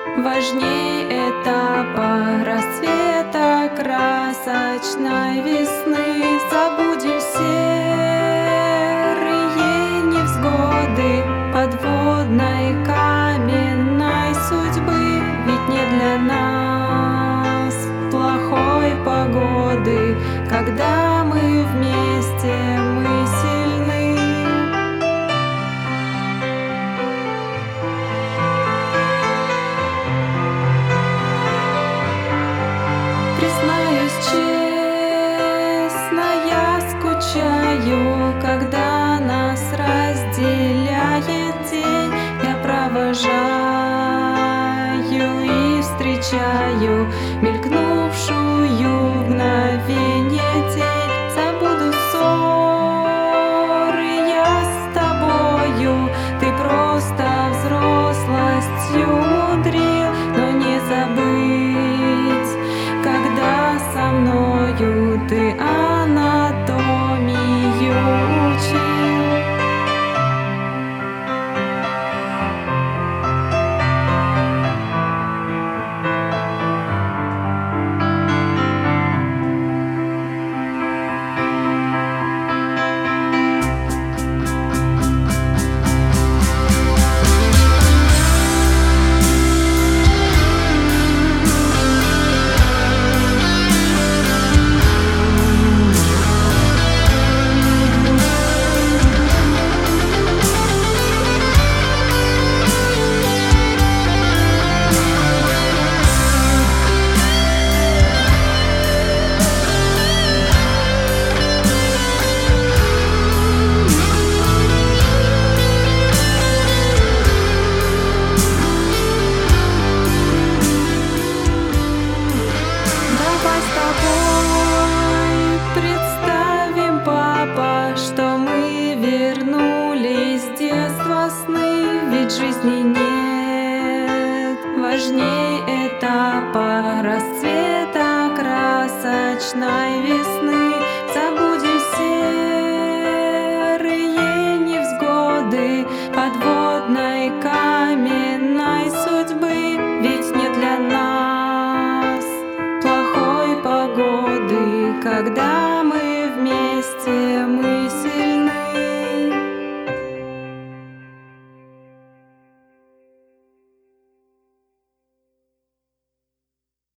Важней этапа расцвета красочной весны. Забудем серые невзгоды подводной каменной судьбы. Ведь не для нас плохой погоды, когда мы вместе, мы сильны. Признаюсь честно, я скучаю, когда нас разделяет день. Я провожаю и встречаю мелькнувшую в мгновенье тень. Забуду ссоры я с тобою, ты просто взрослостью мудрил, но не забыть, когда со мною ты анатомию учил. Давай с тобой представим, папа, что мы вернулись в детство сны. Ведь жизни нет важней этапа расцвета красочной весны. Забудем серые невзгоды подводной каменной судьбы. Ведь не для нас плохой погоды, когда мы вместе,